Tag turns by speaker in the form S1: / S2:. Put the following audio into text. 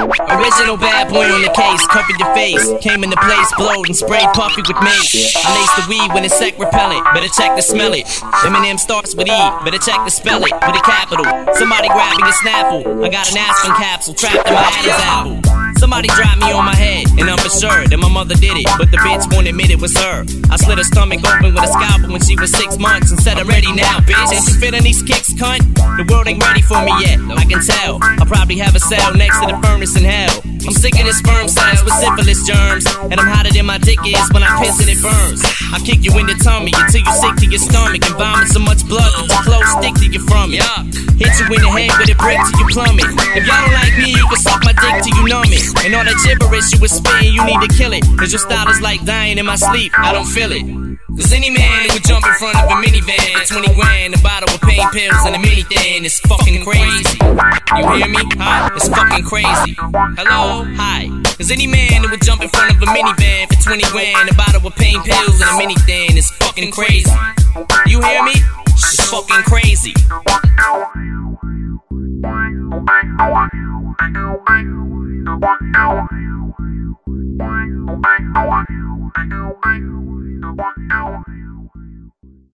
S1: Original bad boy on the case, covered your face. Came into place, blowed and sprayed puffy with mace. I laced the weed when it's sec repellent, better check to smell it. Eminem starts with E, better check to spell it with a capital. Somebody grabbing a Snapple, I got an aspirin capsule trapped in my Adam's apple. Somebody dropped me on my head, and I'm for sure that my mother did it, but the bitch won't admit it was her. I slit her stomach open with a scalpel when she was 6 months and said I'm ready now, bitch. Ain't you feeling these kicks, cunt? The world ain't ready for me yet, I can tell. I'll probably have a cell next to the furnace in hell. I'm sick of this sperm cells with syphilis germs, and I'm hotter than my dick is when I piss and it burns. I kick you in the tummy until you sick to your stomach and vomit so much blood that your clothes stick to you from it. Hit you in the head with a brick till you plummet. If y'all don't like me, you can suck my dick till you numb it. And all that gibberish you was spitting, you need to kill it. Cause your style is like dying in my sleep, I don't feel it. Cause any man who would jump in front of a minivan for 20 grand, a bottle of pain pills and a mini thing, it's fucking crazy. You hear me? Huh? It's fucking crazy. Hello? Hi. Cause any man who would jump in front of a minivan for 20 grand, a bottle of pain pills and a mini thing, it's fucking crazy. You hear me? It's fucking crazy.